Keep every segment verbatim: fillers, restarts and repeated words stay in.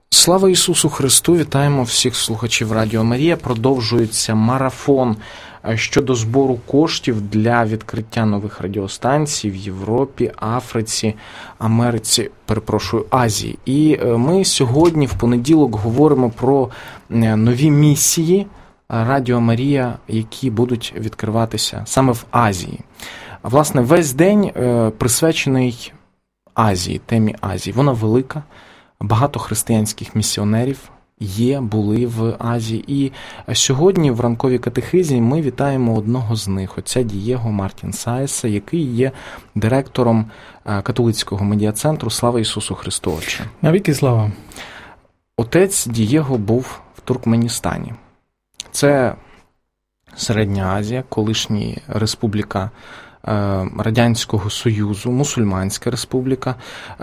Слава Ісусу Христу! Вітаємо всіх слухачів Радіо Марія. Продовжується марафон щодо збору коштів для відкриття нових радіостанцій в Європі, Африці, Америці, перепрошую, Азії. І ми сьогодні, в понеділок, говоримо про нові місії Радіо Марія, які будуть відкриватися саме в Азії. Власне, весь день присвячений Азії, темі Азії. Вона велика. Багато християнських місіонерів є, були в Азії. І сьогодні в ранковій катехизі ми вітаємо одного з них, отця Дієго Мартін Саеса, який є директором католицького медіа-центру «Слава Ісусу Христу, Отче». Навіки слава. Отець Дієго був в Туркменістані. Це Середня Азія, колишня республіка Радянського Союзу, мусульманська республіка,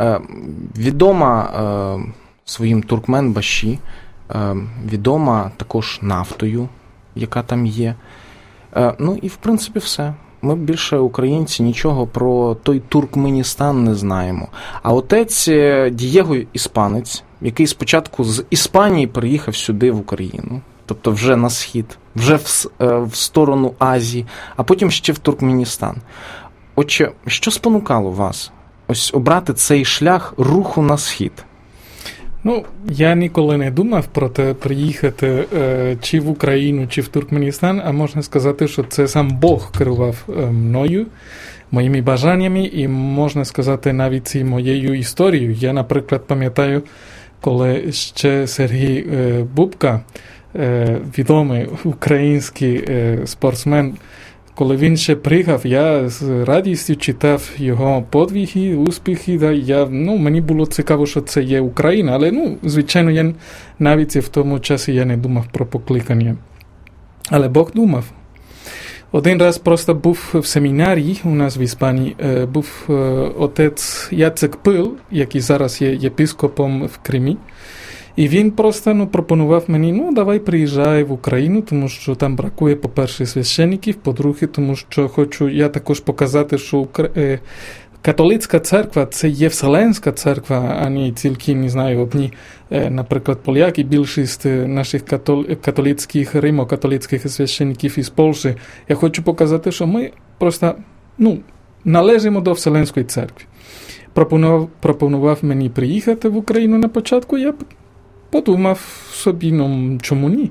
відома своїм Туркменбаші, відома також нафтою, яка там є. Ну і, в принципі, все. Ми більше, українці, нічого про той Туркменістан не знаємо. А отець Дієго іспанець, який спочатку з Іспанії переїхав сюди, в Україну, тобто вже на схід, вже в, в сторону Азії, а потім ще в Туркменістан. Отже, що спонукало вас ось обрати цей шлях руху на схід? Ну, я ніколи не думав про те приїхати е, чи в Україну, чи в Туркменістан, а можна сказати, що це сам Бог керував е, мною, моїми бажаннями і, можна сказати, навіть і моєю історією. Я, наприклад, пам'ятаю, коли ще Сергій е, Бубка, е, відомий український е, спортсмен, коли він ще приїхав, я з радістю читав його подвиги, успіхи. Да, я, ну, мені було цікаво, що це є Україна, але, ну, звичайно, я навіть в тому часі я не думав про покликання. Але Бог думав. Один раз просто був в семінарі у нас в Іспанії, був отець Яцек Пил, який зараз є єпископом в Кримі. І він просто ну, пропонував мені, ну, давай приїжджай в Україну, тому що там бракує, по-перше, священників, по-друге, тому що хочу я також показати, що Укра... католицька церква – це є вселенська церква, а не тільки, не знаю, одні, наприклад, поляки, більшість наших катол... католицьких, римо-католицьких священників із Польщі. Я хочу показати, що ми просто, ну, належимо до вселенської церкви. Пропонував, пропонував мені приїхати в Україну на початку, я подумав собі, ну, чому ні?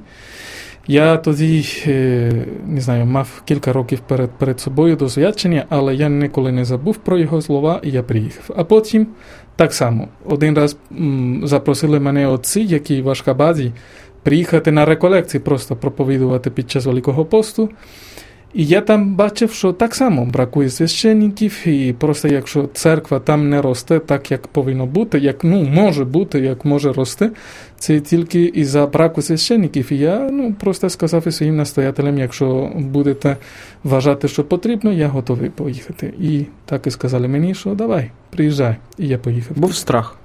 Я тоді, не знаю, мав кілька років перед, перед собою досвідчення, але я ніколи не забув про його слова, і я приїхав. А потім, так само, один раз м, запросили мене отці, які в Ашхабаді, приїхати на реколекції, просто проповідувати під час Великого посту. І я там бачив, що так само бракує священників, і просто якщо церква там не росте так, як повинно бути, як, ну, може бути, як може рости, це тільки із-за браку священників. І я, ну, просто сказав своїм настоятелям, якщо будете вважати, що потрібно, я готовий поїхати. І так і сказали мені, що давай, приїжджай. І я поїхав. Був страх?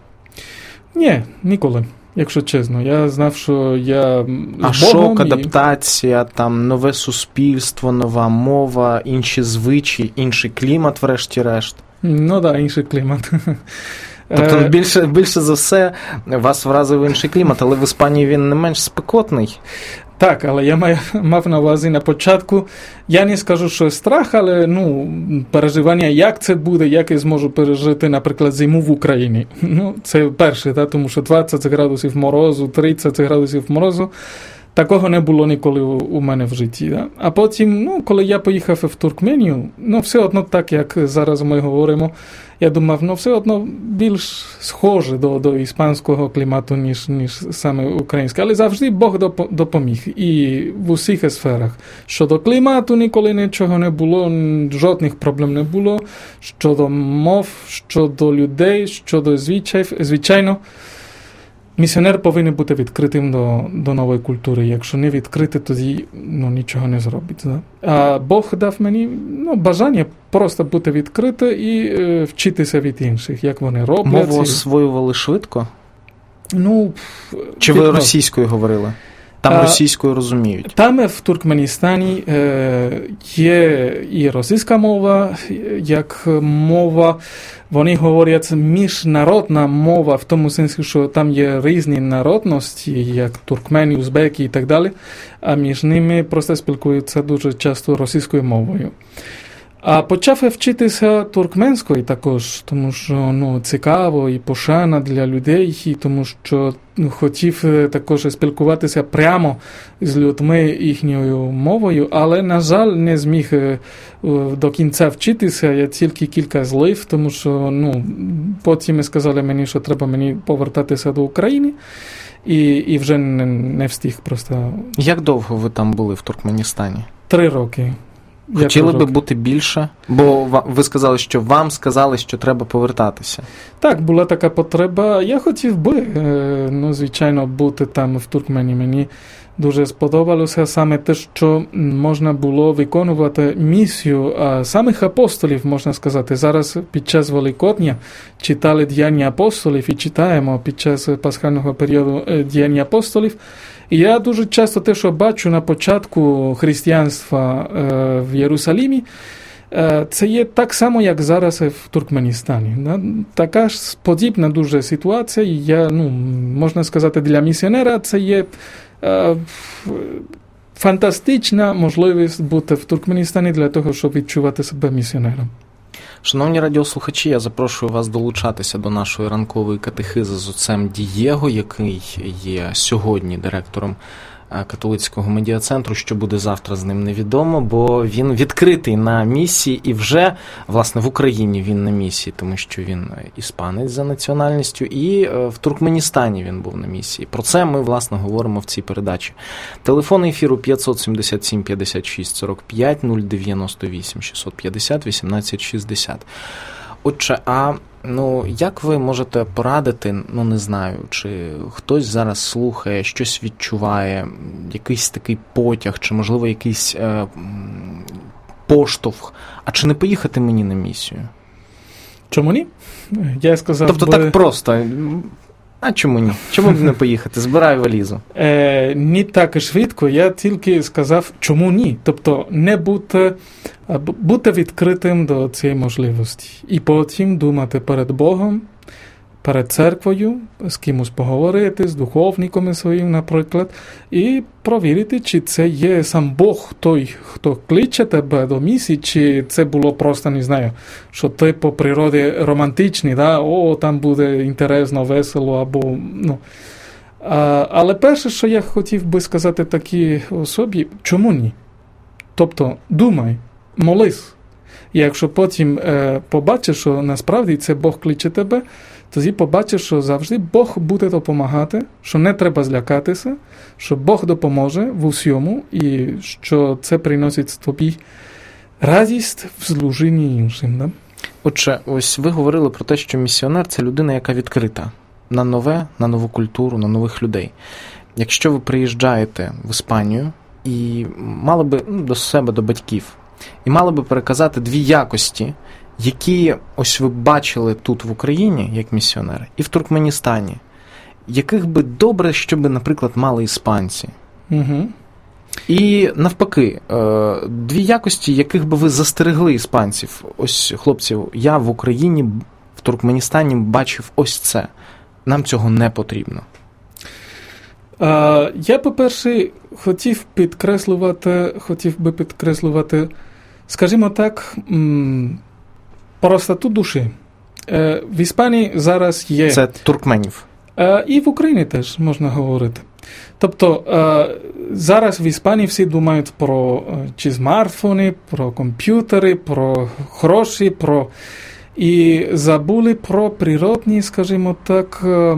Ні, ніколи. Якщо чесно, я знав, що я а з Богом. А шок, адаптація, там нове суспільство, нова мова, інші звичаї, інший клімат, врешті-решт. Ну так, да, інший клімат. Тобто більше, більше за все вас вразив інший клімат, але в Іспанії він не менш спекотний. Так, але я мав, мав на увазі на початку, я не скажу, що страх, але, ну, переживання, як це буде, як я зможу пережити, наприклад, зиму в Україні. Ну, це перше, та, тому що двадцять градусів морозу, тридцять градусів морозу, такого не було ніколи у, у мене в житті. Да? А потім, ну, коли я поїхав в Туркменію, ну, все одно так, як зараз ми говоримо, я думав, ну, все одно більш схоже до, до іспанського клімату, ніж, ніж саме українське. Але завжди Бог допоміг. І в усіх сферах. Щодо клімату ніколи нічого не було, жодних проблем не було. Щодо мов, щодо людей, щодо звичаїв, звичайно, місіонер повинен бути відкритим до, до нової культури. Якщо не відкритий, тоді, ну, нічого не зробить. Да? А Бог дав мені, ну, бажання просто бути відкритим і е, вчитися від інших, як вони роблять. Мову освоювали швидко? Ну, чи ви російською говорили? Там російською розуміють? Там в Туркменістані є і російська мова, як мова, вони говорять міжнародна мова, в тому сенсі, що там є різні народності, як туркмени, узбеки і так далі, а між ними просто спілкуються дуже часто російською мовою. А почав вчитися туркменською також, тому що ну, цікаво і пошана для людей, і тому що ну, хотів також спілкуватися прямо з людьми їхньою мовою, але, на жаль, не зміг до кінця вчитися, я тільки кілька злив, тому що ну, потім сказали мені, що треба мені повертатися до України, і, і вже не, не встиг просто. Як довго ви там були в Туркменістані? Три роки. Хотіли би бути більше? Бо ви сказали, що вам сказали, що треба повертатися. Так, була така потреба. Я хотів би, ну, звичайно, бути там в Туркмені. Мені дуже сподобалося саме те, що можна було виконувати місію самих апостолів, можна сказати. Зараз під час Великодня читали Діяння апостолів і читаємо під час пасхального періоду Діяння апостолів. І я дуже часто те, що бачу на початку християнства е, в Єрусалимі, е, це є так само, як зараз в Туркменістані. Да? Така ж подібна дуже ситуація. І я, ну, можна сказати, для місіонера це є е, фантастична можливість бути в Туркменістані для того, щоб відчувати себе місіонером. Шановні радіослухачі, я запрошую вас долучатися до нашої ранкової катехизи з отцем Дієго, який є сьогодні директором католицького медіа-центру. Що буде завтра, з ним невідомо, бо він відкритий на місії, і вже, власне, в Україні він на місії, тому що він іспанець за національністю, і в Туркменістані він був на місії. Про це ми, власне, говоримо в цій передачі. Телефон ефіру п'ятсот сімдесят сім п'ятдесят шість сорок п'ять, нуль дев'яносто вісім шістсот п'ятдесят вісімнадцять шістдесят. Отже, а ну, як ви можете порадити, ну, не знаю, чи хтось зараз слухає, щось відчуває, якийсь такий потяг, чи, можливо, якийсь е, поштовх, а чи не поїхати мені на місію? Чому ні? Я сказав, тобто бо... так просто, а чому ні? Чому б не поїхати? Збираю валізу. Е, не так швидко, я тільки сказав, чому ні. Тобто не бути, бути відкритим до цієї можливості. І потім думати перед Богом, перед церквою, з кимось поговорити, з духовником своїм, наприклад, і провірити, чи це є сам Бог той, хто кличе тебе до місії, чи це було просто, не знаю, що ти по природі романтичний, да? О, там буде інтересно, весело, або, ну. А, але перше, що я хотів би сказати такій особі, чому ні? Тобто, думай, молись. І якщо потім е, побачиш, що насправді це Бог кличе тебе, тоді побачиш, що завжди Бог буде допомагати, що не треба злякатися, що Бог допоможе в усьому і що це приносить тобі радість в служінні іншим. Да? Отже, ось ви говорили про те, що місіонер – це людина, яка відкрита на нове, на нову культуру, на нових людей. Якщо ви приїжджаєте в Іспанію і мали би ну, до себе, до батьків, і мали би переказати дві якості, які ось ви бачили тут в Україні, як місіонери, і в Туркменістані, яких би добре, щоб, наприклад, мали іспанці. Угу. І навпаки, дві якості, яких би ви застерегли іспанців. Ось, хлопців, я в Україні, в Туркменістані бачив ось це. Нам цього не потрібно. А, я, по-перше, хотів підкреслювати, хотів би підкреслювати, скажімо так, м- простоту душі. Е, в Іспанії зараз є... Це туркменів. Е, і в Україні теж можна говорити. Тобто, е, зараз в Іспанії всі думають про е, чи смартфони, про комп'ютери, про гроші, про... І забули про природні, скажімо так, е,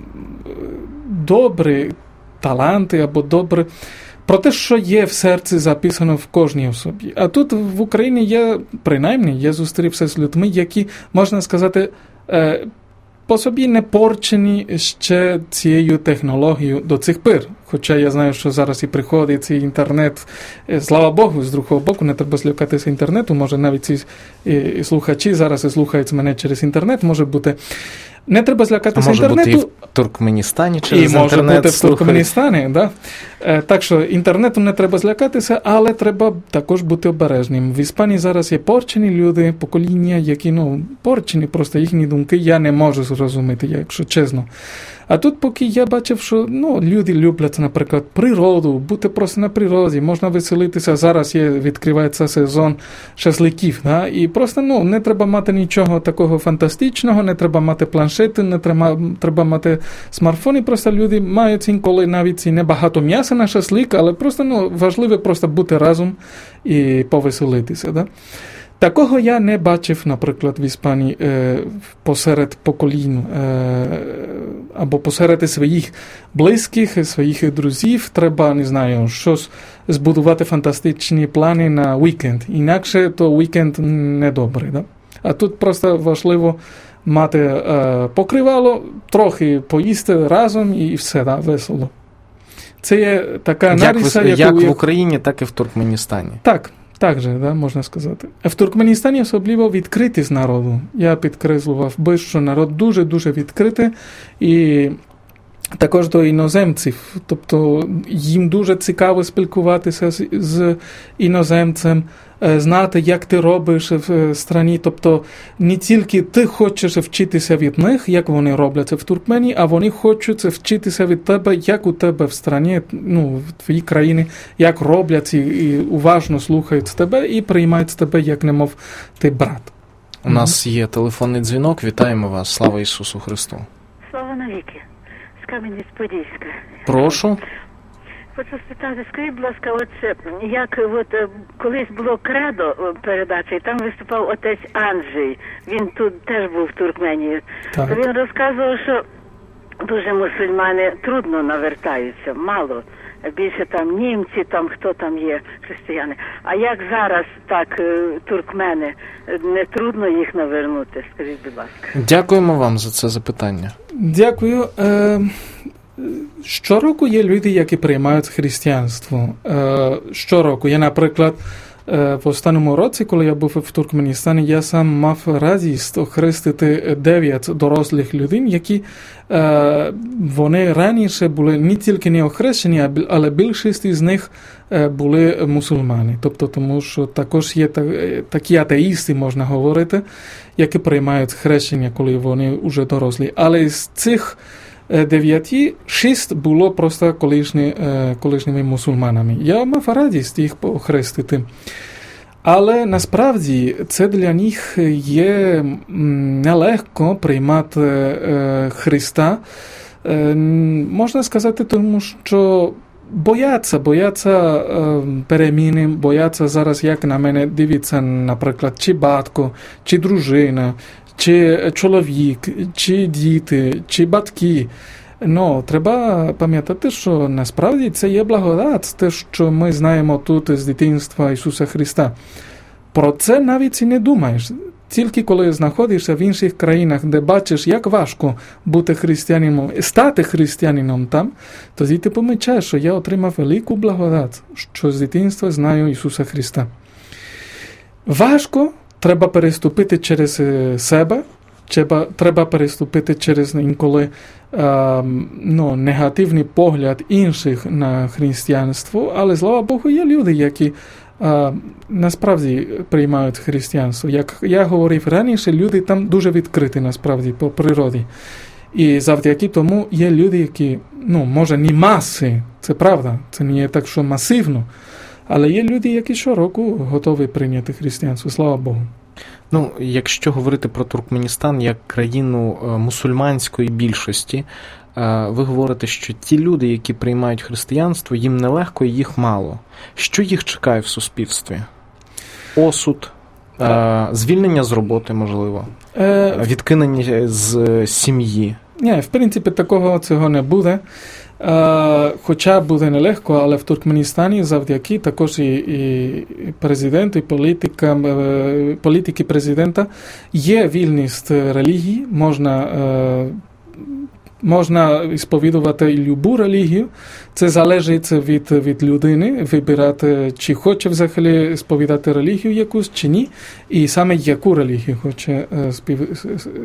добрі таланти або добре... Про те, що є в серці записано в кожній особі. А тут в Україні я, принаймні, я зустрівся з людьми, які, можна сказати, по собі не порчені ще цією технологією до цих пір. Хоча я знаю, що зараз і приходить цей інтернет. Слава Богу, з другого боку, не треба злякатися інтернету. Може, навіть ці і слухачі зараз і слухають мене через інтернет, може бути. Не треба злякатися може інтернету. Може бути і в Туркменістані через і інтернет. І може бути слухають. в Туркменістані, да? Так що інтернету не треба злякатися, але треба також бути обережним. В Іспанії зараз є порчені люди, покоління, які, ну, порчені, просто їхні думки я не можу зрозуміти, якщо чесно. А тут поки я бачив, що, ну, люди люблять, наприклад, природу, бути просто на природі, можна веселитися. Зараз є, відкривається сезон шашликів, да? І просто, ну, не треба мати нічого такого фантастичного, не треба мати планшети, не треба, треба мати смартфони, просто люди мають інколи навіть і небагато м'яса на шашлик, але просто, ну, важливо просто бути разом і повеселитися, да? Такого я не бачив, наприклад, в Іспанії е, посеред поколінь е, або посеред своїх близьких, своїх друзів. Треба, не знаю, щось збудувати фантастичні плани на вікенд. Інакше то вікенд не добрий. Да? А тут просто важливо мати е, покривало, трохи поїсти разом і все, да, весело. Це є така наріса, як, яку... як в Україні, так і в Туркменістані. Так. Так же, да, можна сказати. В Туркменістані особливо відкритість народу. Я підкреслював би, що народ дуже-дуже відкритий і також до іноземців. Тобто їм дуже цікаво спілкуватися з, з іноземцем, знати, як ти робиш в страні. Тобто не тільки ти хочеш вчитися від них, як вони роблять в Туркменії, а вони хочуть вчитися від тебе, як у тебе в страні, ну, в твоїй країні, як роблять і, і уважно слухають тебе і приймають тебе, як немов ти брат. У нас є телефонний дзвінок. Вітаємо вас. Слава Ісусу Христу. Слава навіки. З Кам'янець-Подільська. Прошу. Хочу спитати, скажіть, будь ласка, оце, як от колись було кредо передача, і там виступав отець Анджей, він тут теж був в Туркменії. Так. То він розказував, що дуже мусульмани трудно навертаються, мало. Більше там німці, там хто там є, християни. А як зараз так туркмени, не трудно їх навернути? Скажіть, будь ласка. Дякуємо вам за це запитання. Дякую. Е, щороку є люди, які приймають християнство. Е, щороку. Я, наприклад, в останньому році, коли я був в Туркменістані, я сам мав радість охрестити дев'ять дорослих людей, які е, вони раніше були не тільки не охрещені, але більшість із них були мусульмани. Тобто, тому що також є такі атеїсти, можна говорити, які приймають хрещення, коли вони вже дорослі. Але з цих дев'яти, шість було просто колишні, колишніми мусульманами. Я мав радість їх охрестити. Але насправді це для них є нелегко приймати Христа. Можна сказати, тому що бояться, бояться переміни, бояться зараз, як на мене дивиться, наприклад, чи батько, чи дружина, чи чоловік, чи діти, чи батьки. Ну, треба пам'ятати, що насправді це є благодать, те, що ми знаємо тут з дитинства Ісуса Христа. Про це навіть і не думаєш. Тільки коли знаходишся в інших країнах, де бачиш, як важко бути християнином, стати християнином там, тоді ти помічаєш, що я отримав велику благодать, що з дитинства знаю Ісуса Христа. Важко, треба переступити через себе, треба, треба переступити через інколи а, ну, негативний погляд інших на християнство, але, слава Богу, є люди, які а, насправді приймають християнство. Як я говорив раніше, люди там дуже відкриті, насправді, по природі. І завдяки тому є люди, які, ну, може, не маси, це правда, це не є так, що масивно, але є люди, які щороку готові прийняти християнство, слава Богу. Ну, якщо говорити про Туркменістан як країну мусульманської більшості, ви говорите, що ті люди, які приймають християнство, їм нелегко і їх мало. Що їх чекає в суспільстві? Осуд, звільнення з роботи, можливо, відкинення з сім'ї? Ні, в принципі, такого цього не буде. Хоча буде нелегко, але в Туркменістані завдяки також і, і президенту, і політикам, політики президента є вільність релігії, можна можна сповідувати любу релігію, це залежить від, від людини, вибирати, чи хоче взагалі сповідати релігію якусь, чи ні, і саме яку релігію хоче, спів...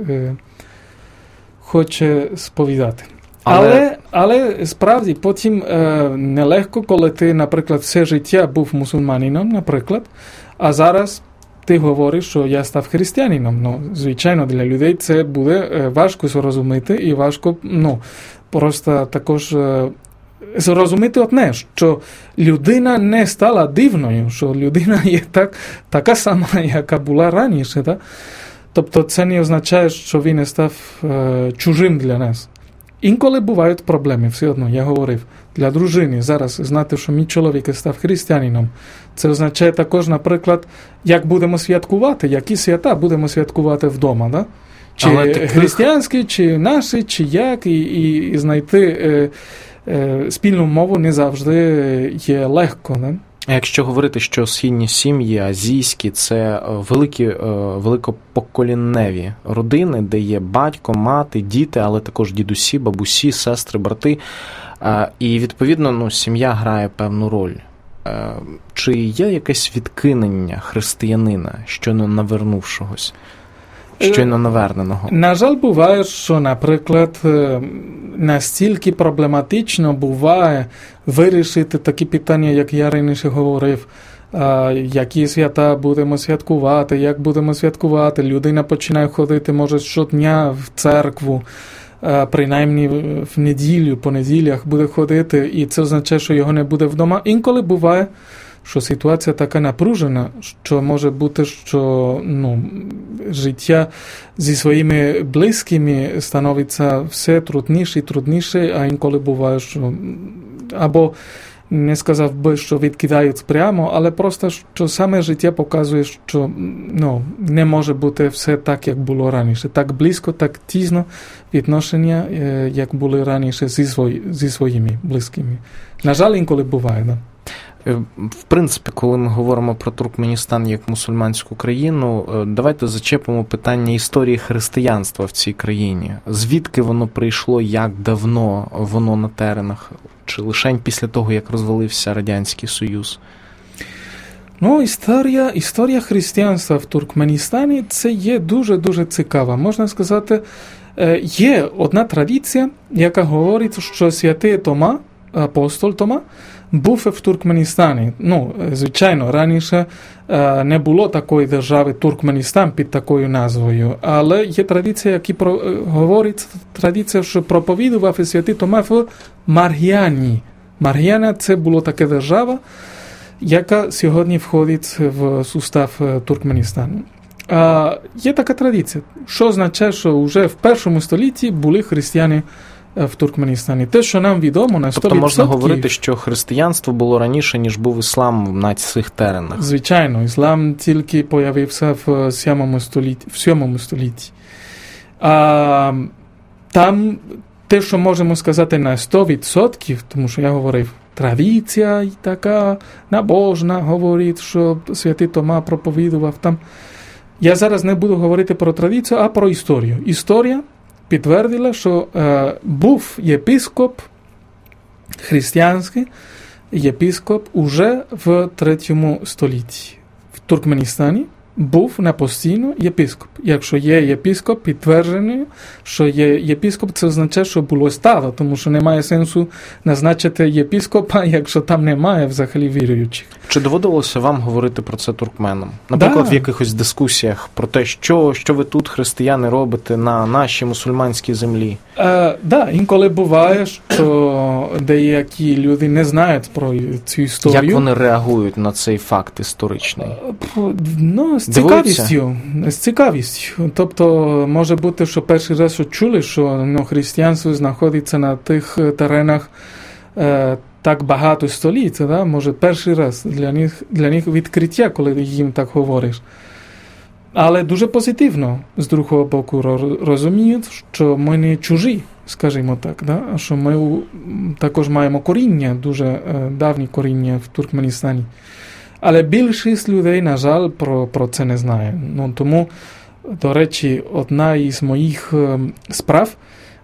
хоче сповідати. Але... але, але справді потім е, нелегко, коли ти, наприклад, все життя був мусульманином, наприклад, а зараз ти говориш, що я став християнином. Ну, звичайно, для людей це буде е, важко зрозуміти і важко, ну, просто також е, зрозуміти одне, що людина не стала дивною, що людина є так, така сама, яка була раніше. Так? Тобто це не означає, що він не став е, чужим для нас. Інколи бувають проблеми, все одно, я говорив, для дружини зараз знати, що мій чоловік став християнином. Це означає також, наприклад, як будемо святкувати, які свята будемо святкувати вдома, да? Чи таких... християнські, чи наші, чи як, і, і, і знайти е, е, спільну мову не завжди є легко, да? А якщо говорити, що східні сім'ї, азійські, це великі, великопоколінневі родини, де є батько, мати, діти, але також дідусі, бабусі, сестри, брати. І, відповідно, ну, сім'я грає певну роль. Чи є якесь відкинення християнина, щойно навернувшогось? Щойно наверненого. На жаль, буває, що, наприклад, настільки проблематично буває вирішити такі питання, як я раніше говорив, які свята будемо святкувати, як будемо святкувати. Людина починає ходити, може, щодня в церкву, принаймні в неділю, по неділях буде ходити, і це означає, що його не буде вдома. Інколи буває, що ситуація така напружена, що може бути, що ну, життя зі своїми близькими становиться все трудніше і трудніше, а інколи буває, що або не сказав би, що відкидають прямо, але просто, що саме життя показує, що ну, не може бути все так, як було раніше. Так близько, так тісно відношення, як були раніше зі, свої, зі своїми близькими. На жаль, інколи буває, да. В принципі, коли ми говоримо про Туркменістан як мусульманську країну, давайте зачепимо питання історії християнства в цій країні. Звідки воно прийшло, як давно воно на теренах? Чи лише після того, як розвалився Радянський Союз? Ну, історія, історія християнства в Туркменістані – це є дуже-дуже цікава. Можна сказати, є одна традиція, яка говорить, що святий Тома, апостол Тома, був в Туркменістані. Ну, звичайно, раніше е, не було такої держави Туркменістан під такою назвою, але є традиція, яка про, е, говорить, традиція, що проповідував святий Тома в Маргіані. Маргіана – це була така держава, яка сьогодні входить в сустав Туркменістану. Е, є така традиція, що означає, що вже в першому столітті були християни в Туркменістані. Те, що нам відомо на сто відсотків... Тобто можна говорити, що християнство було раніше, ніж був іслам на цих теренах? Звичайно, іслам тільки появився в сьомому столітті. В сьомому столітті. А, там те, що можемо сказати на сто відсотків, тому що я говорив, традиція така набожна, говорить, що святий Тома проповідував там. Я зараз не буду говорити про традицію, а про історію. Історія підтвердила, що е, був єпископ, християнський єпископ уже в третьому столітті. В Туркменістані був на постійно єпископ. Якщо є єпископ підтверджений, що є єпископ, це означає, що було стало, тому що немає сенсу назначити єпископа, якщо там немає взагалі віруючих. Чи доводилося вам говорити про це туркменам? Наприклад, да. в якихось дискусіях про те, що, що ви тут, християни, робите на нашій мусульманській землі? Так, е, да, інколи буває, що деякі люди не знають про цю історію. Як вони реагують на цей факт історичний? Ну, з цікавістю. З цікавістю. Тобто, може бути, що перший раз що чули, що ну, християнство знаходиться на тих теренах е, так багато століть, да? Може перший раз для них, для них відкриття, коли їм так говориш. Але дуже позитивно, з другого боку, розуміють, що ми не чужі, скажімо так, да? Що ми також маємо коріння, дуже е, давні коріння в Туркменістані. Але більшість людей, на жаль, про, про це не знає. Ну, тому, до речі, одна із моїх е, справ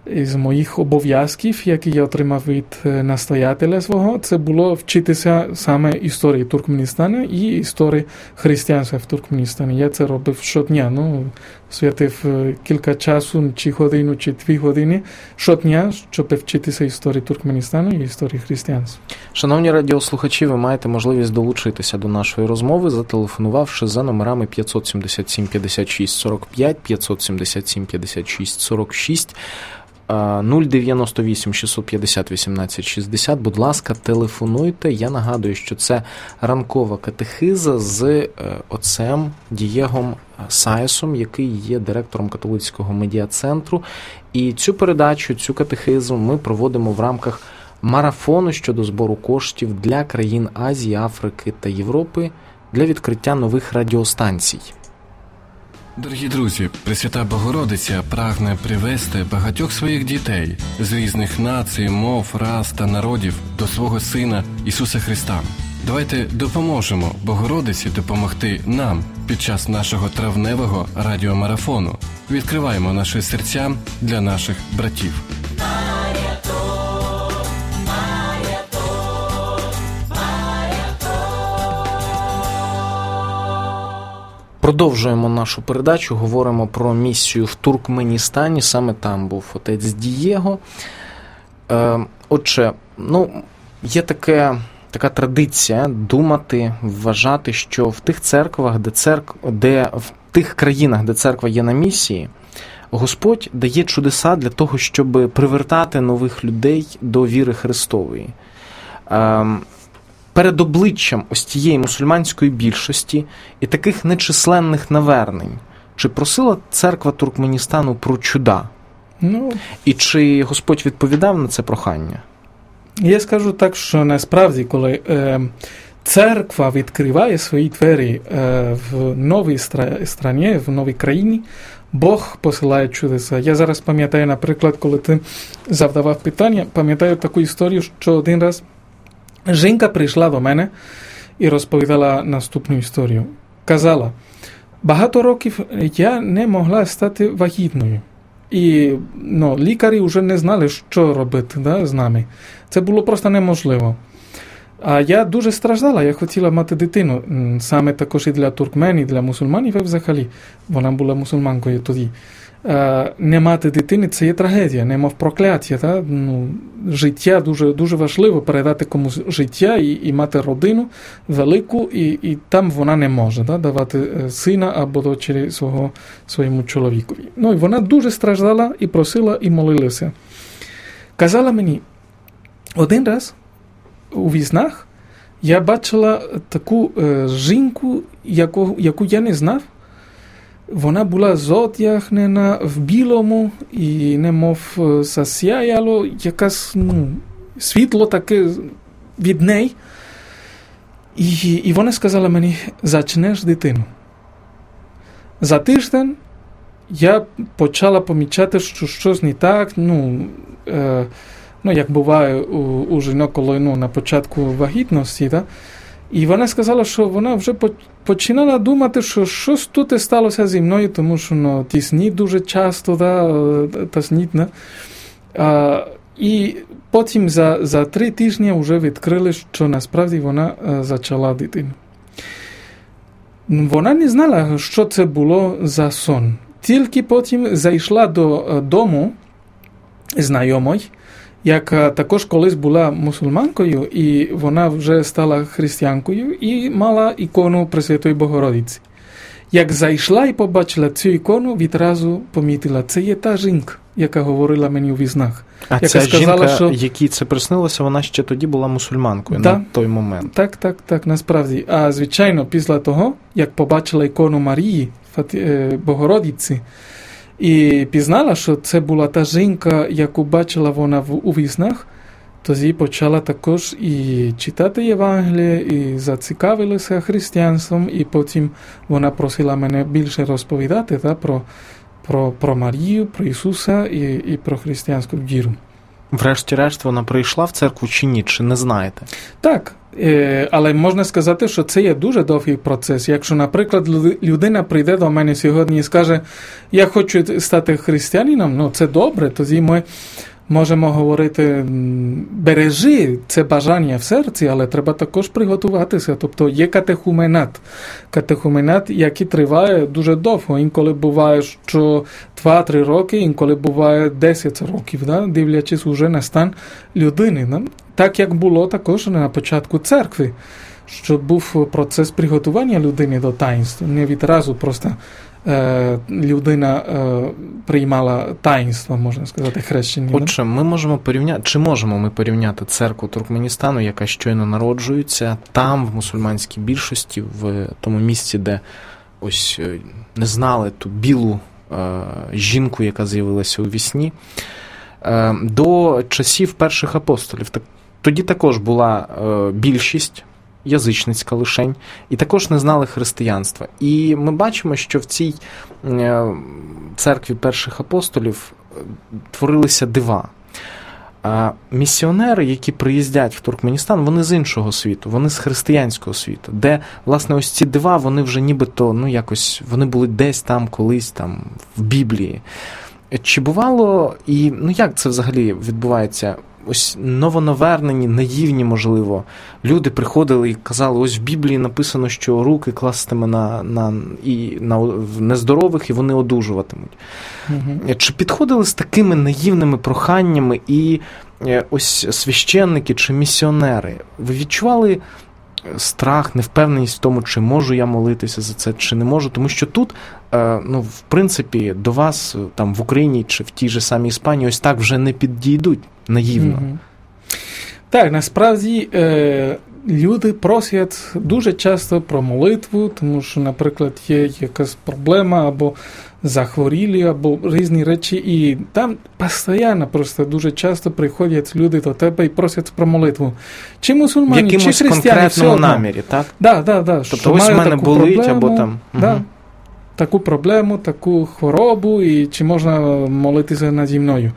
із моїх обов'язків, які я отримав від настоятеля свого, це було вчитися саме історії Туркменістану і історії християнства в Туркменістані. Я це робив щодня. Ну, святив кілька часу, чи годину, чи дві години щодня, щоб вчитися історії Туркменістану і історії християнства. Шановні радіослухачі, ви маєте можливість долучитися до нашої розмови, зателефонувавши за номерами п'ятсот сімдесят сім п'ятдесят шість сорок п'ять, п'ятсот сімдесят сім п'ятдесят шість сорок шість, нуль дев'яносто вісім шістсот п'ятдесят вісімнадцять шістдесят. Будь ласка, телефонуйте. Я нагадую, що це ранкова катехиза з отцем Дієгом Сайсом, який є директором католицького медіа-центру. І цю передачу, цю катехизу ми проводимо в рамках марафону щодо збору коштів для країн Азії, Африки та Європи для відкриття нових радіостанцій. Дорогі друзі, Пресвята Богородиця прагне привести багатьох своїх дітей з різних націй, мов, рас та народів до свого Сина Ісуса Христа. Давайте допоможемо Богородиці допомогти нам під час нашого травневого радіомарафону. Відкриваємо наші серця для наших братів. Продовжуємо нашу передачу, говоримо про місію в Туркменістані, саме там був отець Дієго. Е, отже, ну, є таке, така традиція думати, вважати, що в тих церквах, де, церк... де в тих країнах, де церква є на місії, Господь дає чудеса для того, щоб привертати нових людей до віри Христової. Е, Перед обличчям ось тієї мусульманської більшості і таких нечисленних навернень, чи просила церква Туркменістану про чуда? Ну, і чи Господь відповідав на це прохання? Я скажу так, що насправді, коли е, церква відкриває свої двері е, в новій страні, в новій країні, Бог посилає чудеса. Я зараз пам'ятаю, наприклад, коли ти завдавав питання, пам'ятаю таку історію, що один раз жінка прийшла до мене і розповідала наступну історію. Казала, багато років я не могла стати вагітною. І ну, лікарі вже не знали, що робити да, з нами. Це було просто неможливо. А я дуже страждала, я хотіла мати дитину. Саме також і для туркменів, і для мусульманів, і взагалі. Вона була мусульманкою тоді. Не мати дитини – це є трагедія, немов прокляття. Та? Ну, життя дуже, дуже важливо передати комусь життя і, і мати родину велику, і, і там вона не може та? Давати сина або дочері свого, своєму чоловікові. Ну, і вона дуже страждала і просила, і молилася. Казала мені, один раз у віснах я бачила таку е, жінку, яку, яку я не знав. Вона була зодягнена в білому і немов засяяло якесь ну, світло таке від неї. І, і вона сказала мені, зачнеш дитину. За тиждень я почала помічати, що щось не так, ну, е, ну як буває у, у жінок, коли ну, на початку вагітності, да? І вона сказала, що вона вже починала думати, що щось тут сталося зі мною, тому що ну, тісніть дуже часто, да, тісніть, да? А, і потім за, за три тижні вже відкрили, що насправді вона а, зачала дитину. Вона не знала, що це було за сон. Тільки потім зайшла до дому знайомої, яка також колись була мусульманкою, і вона вже стала християнкою і мала ікону Пресвятої Богородиці. Як зайшла і побачила цю ікону, відразу помітила, це є та жінка, яка говорила мені у віснах. А яка ця сказала, жінка, що... якій це приснилося, вона ще тоді була мусульманкою да. на той момент. Так, так, так, насправді. А звичайно, після того, як побачила ікону Марії, Богородиці, і пізнала, що це була та жінка, яку бачила вона в, у віснах, тоді почала також і читати Євангеліє, і зацікавилася християнством, і потім вона просила мене більше розповідати та, про, про, про Марію, про Ісуса і, і про християнську віру. Врешті-решт вона прийшла в церкву чи ні, чи не знаєте? Так, Але можна сказати, що це є дуже довгий процес. Якщо, наприклад, людина прийде до мене сьогодні і скаже, я хочу стати християнином, ну це добре, тоді ми можемо говорити, бережи це бажання в серці, але треба також приготуватися. Тобто є катехуменат. Катехуменат, який триває дуже довго. Інколи буває, що два-три роки, інколи буває десять років, да? Дивлячись уже на стан людини. Да? Так, як було також на початку церкви, що був процес приготування людини до таїнства. Не відразу просто е, людина е, приймала таїнство, можна сказати, хрещення. Отже, ми можемо порівняти, чи можемо ми порівняти церкву Туркменістану, яка щойно народжується, там, в мусульманській більшості, в тому місці, де ось не знали ту білу е, жінку, яка з'явилася у вісні, е, до часів перших апостолів. Так, тоді також була е, більшість язичницька лишень, і також не знали християнства. І ми бачимо, що в цій е, церкві перших апостолів творилися дива. А місіонери, які приїздять в Туркменістан, вони з іншого світу, вони з християнського світу, де, власне, ось ці дива, вони вже нібито, ну, якось, вони були десь там, колись, там, в Біблії. Чи бувало, і, ну, як це взагалі відбувається? Ось новонавернені, наївні, можливо, люди приходили і казали, ось в Біблії написано, що руки кластиме на, на, і, на нездорових, і вони одужуватимуть. Угу. Чи підходили з такими наївними проханнями і ось священники чи місіонери? Ви відчували страх, невпевненість в тому, чи можу я молитися за це, чи не можу? Тому що тут, ну, в принципі, до вас, там, в Україні чи в тій же самій Іспанії, ось так вже не підійдуть наївно. Mm-hmm. Так, насправді, е, люди просять дуже часто про молитву, тому що, наприклад, є якась проблема, або захворілі, або різні речі, і там постійно, просто дуже часто приходять люди до тебе і просять про молитву. Чи мусульмані, чи християни, в конкретному намірі, так? Да, да, да, тобто ось в мене болить, проблему, або там... Да, угу. Таку проблему, таку хворобу, і чи можна молитися наді мною.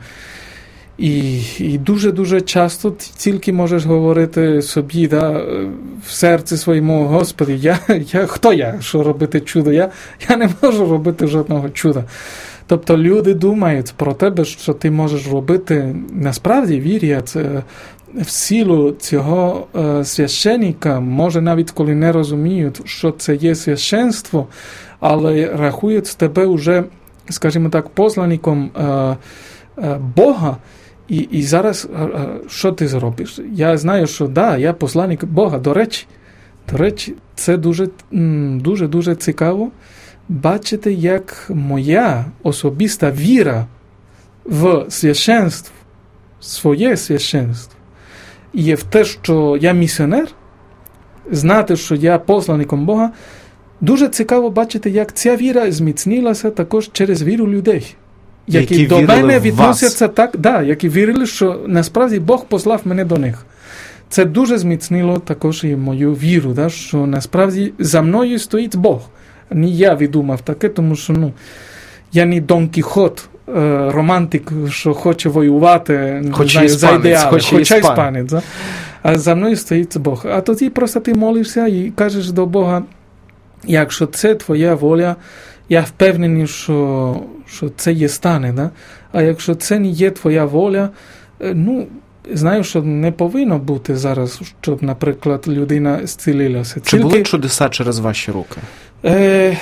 І, і дуже-дуже часто тільки можеш говорити собі, да, в серці своєму, Господи, я, я, хто я, що робити чудо? Я, я не можу робити жодного чуда. Тобто люди думають про тебе, що ти можеш робити, насправді вірять в силу цього е, священника, може навіть коли не розуміють, що це є священство, але рахують тебе вже, скажімо так, посланником е, е, Бога. І, і зараз, що ти зробиш? Я знаю, що да, я посланник Бога. До речі, до речі, це дуже, дуже, дуже цікаво бачити, як моя особиста віра в священство, своє священство, є в те, що я місіонер, знати, що я посланником Бога, дуже цікаво бачити, як ця віра зміцнилася також через віру людей. Які, які до мене відносяться так, да, які вірили, що насправді Бог послав мене до них. Це дуже зміцнило також і мою віру, да, що насправді за мною стоїть Бог. Не я відумав таке, тому що ну, я не Дон Кіхот, е, романтик, що хоче воювати, не знаю, за ідеали, хоча іспанець. іспанець да? А за мною стоїть Бог. А тоді просто ти молишся і кажеш до Бога, якщо це твоя воля, я впевнений, що, що це є стане, да? А якщо це не є твоя воля, ну, знаю, що не повинно бути зараз, щоб, наприклад, людина зцілилася. Чи Тільки... були чудеса через ваші руки? Е,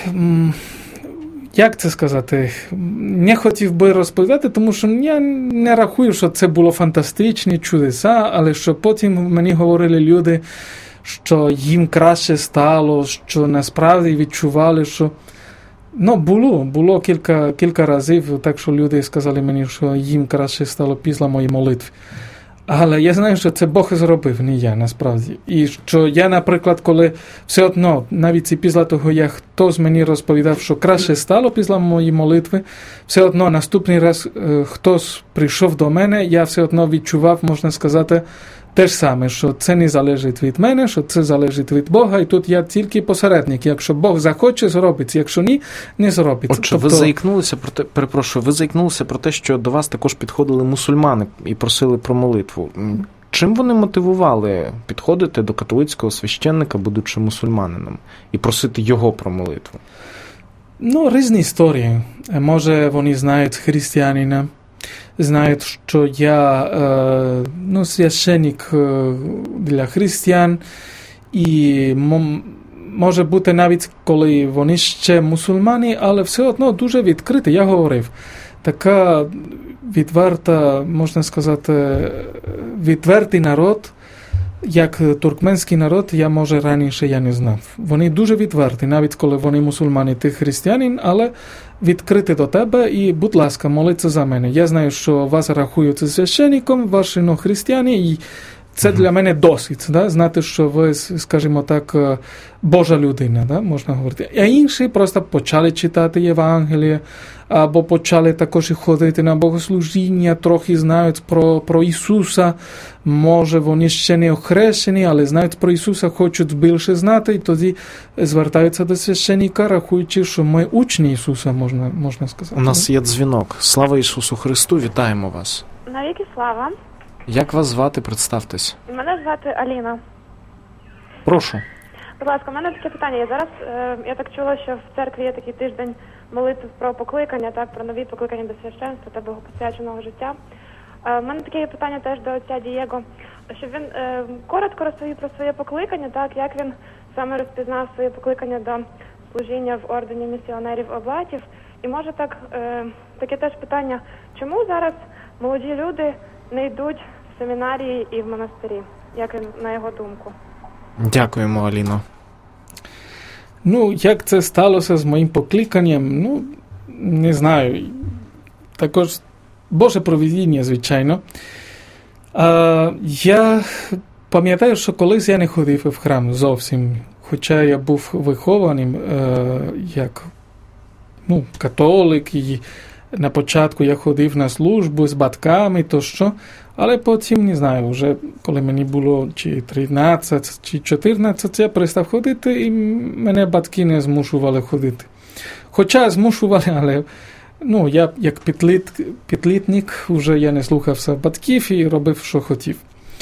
як це сказати? Не хотів би розповідати, тому що я не рахую, що це було фантастичні чудеса, але що потім мені говорили люди, що їм краще стало, що насправді відчували, що ну, було, було кілька, кілька разів, так що люди сказали мені, що їм краще стало після моєї молитви. Але я знаю, що це Бог зробив, не я, насправді. І що я, наприклад, коли все одно, навіть і після того, як хтось мені розповідав, що краще стало після моєї молитви, все одно наступний раз е, хтось прийшов до мене, я все одно відчував, можна сказати, те ж саме, що це не залежить від мене, що це залежить від Бога, і тут я тільки посередник. Якщо Бог захоче, зробить, якщо ні, не зробить. Отже, тобто... ви заікнулися про те, перепрошую, ви заікнулися про те, що до вас також підходили мусульмани і просили про молитву. чим вони мотивували підходити до католицького священника, будучи мусульманином, і просити його про молитву? Ну, різні історії. Може, вони знають християнина, знають, що я е, ну, священник е, для християн, і м- може бути навіть, коли вони ще мусульмани, але все одно дуже відкриті, я говорив. Така відверта, можна сказати, відвертий народ, як туркменський народ, я, може, раніше я не знав. Вони дуже відверті, навіть коли вони мусульмани, ти християнин, але відкриті до тебе і, будь ласка, моліться за мене. Я знаю, що вас рахують священником, ваші ну, християни, і це для мене досить, да? Знати, що ви, скажімо так, Божа людина, да? Можна говорити. А інші просто почали читати Євангеліє, або почали також ходити на богослужіння, трохи знають про, про Ісуса, може вони ще не охрещені, але знають про Ісуса, хочуть більше знати, і тоді звертаються до священника, рахуючи, що ми учні Ісуса, можна, можна сказати. У нас є дзвінок. Слава Ісусу Христу, вітаємо вас. Навіки слава. Як вас звати? Представтесь. Мене звати Аліна. Прошу. Будь ласка, у мене таке питання. Я зараз, е, я так чула, що в церкві є такий тиждень молитв про покликання, так, про нові покликання до священства та богопосвяченого життя. Е, у мене таке є питання теж до отця Дієго, щоб він е, коротко розповів про своє покликання, так, як він саме розпізнав своє покликання до служіння в ордені місіонерів Облатів. І може так, е, таке теж питання, чому зараз молоді люди не йдуть в семінарії і в монастирі, як він, на його думку? Дякуємо, Аліно. Ну, як це сталося з моїм покликанням, ну, не знаю. Також Боже провидіння, звичайно. А, я пам'ятаю, що колись я не ходив в храм зовсім, хоча я був вихованим е, як ну, католик, і на початку я ходив на службу з батьками, то що, але потім, не знаю, вже коли мені було чи тринадцять, чи чотирнадцять, я перестав ходити, і мене батьки не змушували ходити. Хоча змушували, але ну, я як підліт, підлітник, вже я не слухався батьків і робив, що хотів.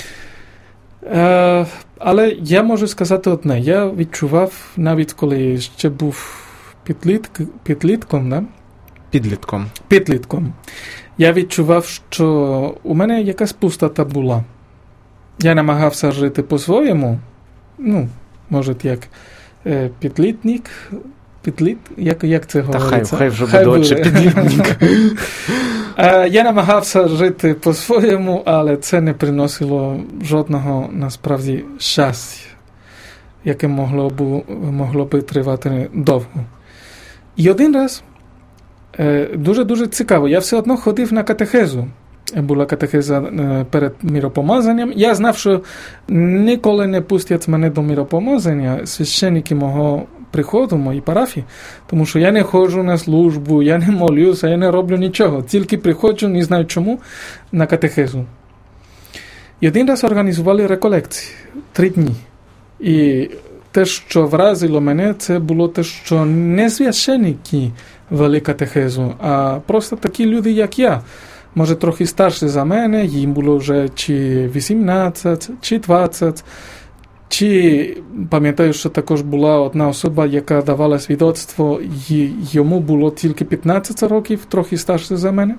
Е, але я можу сказати одне, я відчував, навіть коли ще був підлітк, підлітком, да? Підлітком. Підлітком. Я відчував, що у мене якась пустота була. Я намагався жити по-своєму, ну, може, як е, підлітник, підліт, як, як це Та говориться? хай, хай вже буде очі підлітник. Я намагався жити по-своєму, але це не приносило жодного, насправді, щастя, яке могло б, могло би тривати довго. І один раз дуже-дуже цікаво. Я все одно ходив на катехезу. Була катехеза перед миропомазанням. Я знав, що ніколи не пустять мене до миропомазання священники мого приходу, моїй парафії, тому що я не ходжу на службу, я не молюся, я не роблю нічого. Тільки приходжу, не знаю чому, на катехезу. І один раз організували реколекції. Три дні. І те, що вразило мене, це було те, що не священники вели катехезу, а просто такі люди, як я. Може, трохи старші за мене, їм було вже чи вісімнадцять, чи двадцять, чи, пам'ятаю, що також була одна особа, яка давала свідоцтво, і йому було тільки п'ятнадцять років, трохи старші за мене.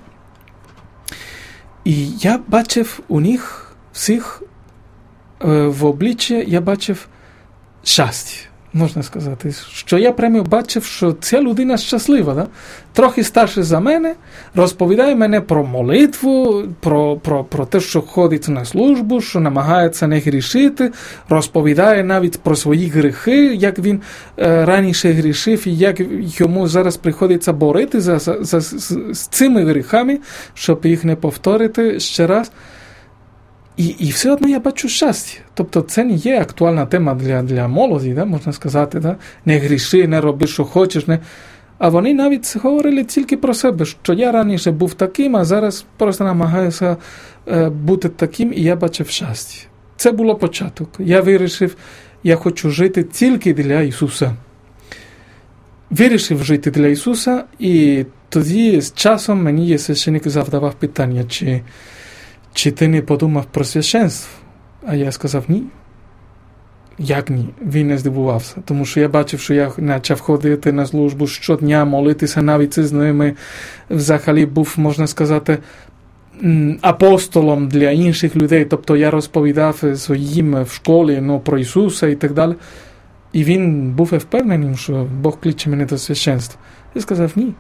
І я бачив у них всіх е, в обличчі, я бачив щастя. Можна сказати, що я прямо бачив, що ця людина щаслива, да? Трохи старше за мене, розповідає мене про молитву, про, про, про те, що ходить на службу, що намагається не грішити, розповідає навіть про свої гріхи, як він е, раніше грішив і як йому зараз приходиться боротися за, за, за, з, з цими гріхами, щоб їх не повторити ще раз. І, і все одно я бачу щастя. Тобто це не є актуальна тема для, для молоді, да, можна сказати. Да? Не гріши, не роби, що хочеш. Не... А вони навіть говорили тільки про себе, що я раніше був таким, а зараз просто намагаюся е, бути таким, і я бачив щастя. Це було початок. Я вирішив, я хочу жити тільки для Ісуса. Вирішив жити для Ісуса, і тоді з часом мені священник завдавав питання, чи Чи ти не подумав про священство? А я сказав ні. Як ні? Він не здивувався. Тому що я бачив, що я почав ходити на службу щодня, молитися навіть з ними. Взагалі був, можна сказати, апостолом для інших людей. Тобто я розповідав своїм в школі ну, про Ісуса і так далі. І він був впевнений, що Бог кличе мене до священства. Я сказав ні.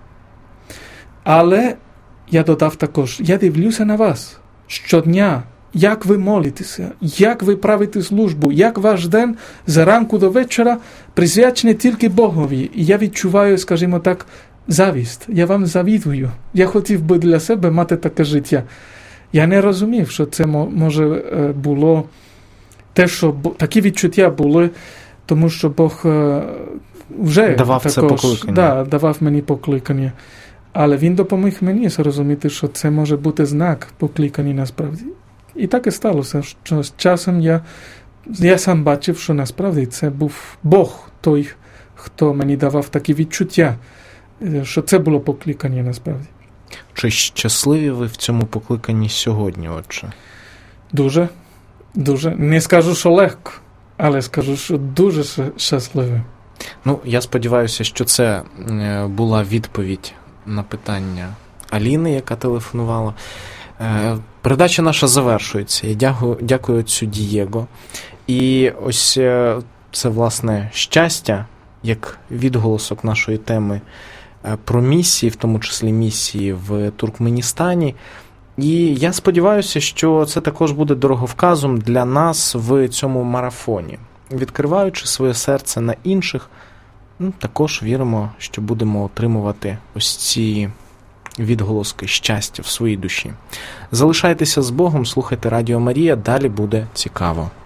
Але я додав також, я дивлюся на вас щодня, як ви молитеся, як ви правите службу, як ваш день з ранку до вечора присвячений тільки Богові. І я відчуваю, скажімо так, завість. Я вам завідую. Я хотів би для себе мати таке життя. Я не розумів, що це може було те, що такі відчуття були, тому що Бог вже давав також, це покликання. Да, давав мені покликання. Але він допоміг мені зрозуміти, що це може бути знак покликання насправді. І так і сталося, що з часом я, я сам бачив, що насправді це був Бог той, хто мені давав такі відчуття, що це було покликання насправді. Чи щасливі ви в цьому покликанні сьогодні, отче? Дуже, дуже. Не скажу, що легко, але скажу, що дуже щасливий. Ну, я сподіваюся, що це була відповідь на питання Аліни, яка телефонувала. Передача наша завершується. Я дякую, дякую отцю Дієго. І ось це, власне, щастя, як відголосок нашої теми про місії, в тому числі місії в Туркменістані. І я сподіваюся, що це також буде дороговказом для нас в цьому марафоні. Відкриваючи своє серце на інших, ну, також віримо, що будемо отримувати ось ці відголоски щастя в своїй душі. Залишайтеся з Богом, слухайте Радіо Марія, далі буде цікаво.